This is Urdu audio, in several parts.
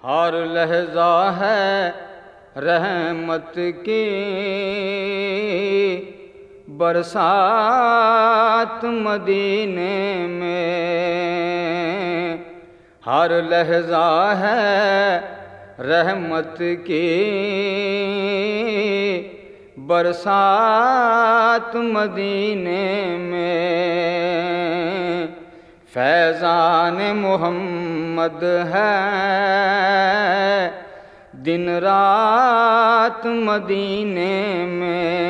ہر لحظہ ہے رحمت کی برسات مدینے میں، ہر لحظہ ہے رحمت کی برسات مدینے میں، فیضان محمد ہے دن رات مدینے میں،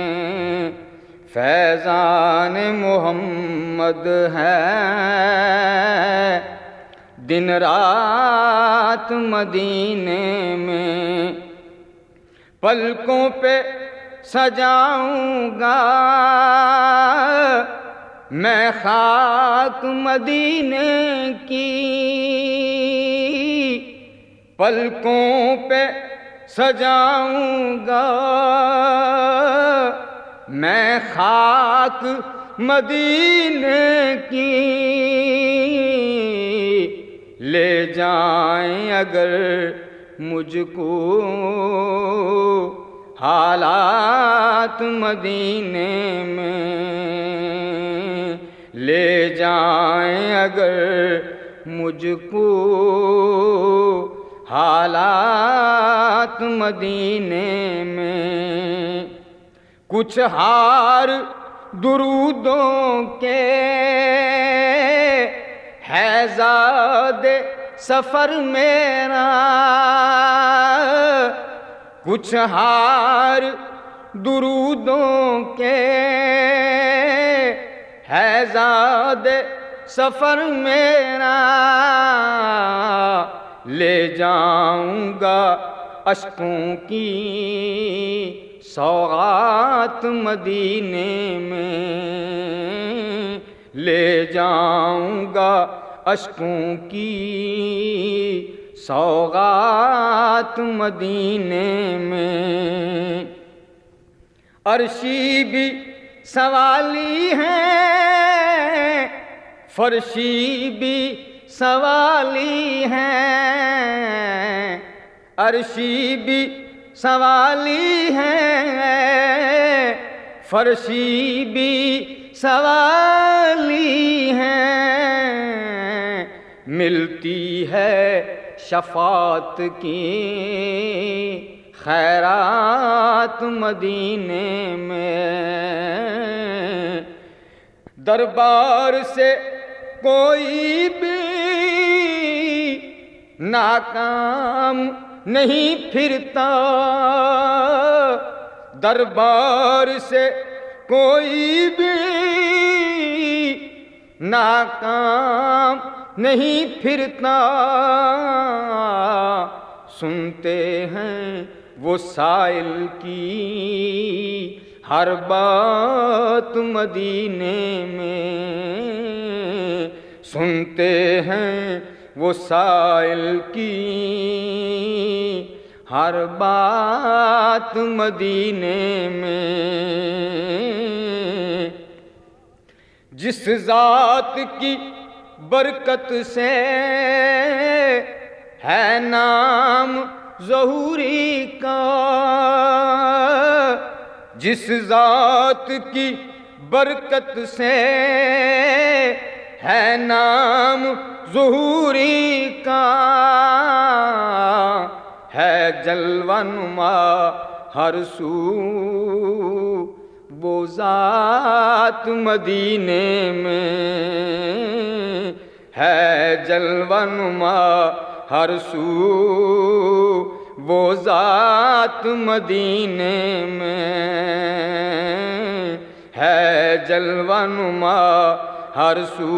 فیضان محمد ہے دن رات مدینے میں، پلکوں پہ سجاؤں گا میں خاک مدینے کی، پلکوں پہ سجاؤں گا میں خاک مدینے کی، لے جائیں اگر مجھ کو حالات مدینے میں، لے جائیں اگر مجھ کو حالات مدینے میں، کچھ ہار درودوں کے ہے زاد سفر میرا، کچھ ہار درودوں کے ہے زاد سفر میرا، لے جاؤں گا اشکوں کی سوغات مدینے میں، لے جاؤں گا اشکوں کی سوغات مدینے میں، عرشی بھی سوالی ہے فرشی بھی سوالی ہے، عرشی بھی سوالی ہے فرشی بھی سوالی ہے، ملتی ہے شفاعت کی خیرات مدینے میں، دربار سے کوئی بھی ناکام نہیں پھرتا، دربار سے کوئی بھی ناکام نہیں پھرتا، سنتے ہیں وہ سائل کی ہر بات مدینے میں، سنتے ہیں وہ سائل کی ہر بات مدینے میں، جس ذات کی برکت سے ہے نام ظہوری کا، جس ذات کی برکت سے ہے نام ظہوری کا، ہے جلوہ نما ہر سو وہ ذات مدینے میں، ہے جلوہ نما ہر سو وہ ذات مدینے میں، ہے جلوہ نما ہر سو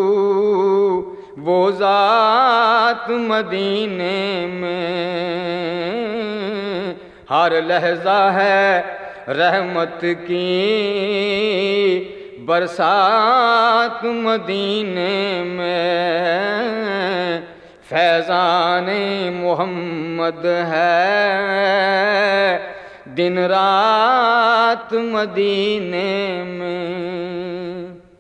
وہ ذات مدینے میں، ہر لحظہ ہے رحمت کی برسات مدینے میں، فیضان محمد ہے دن رات مدینے میں۔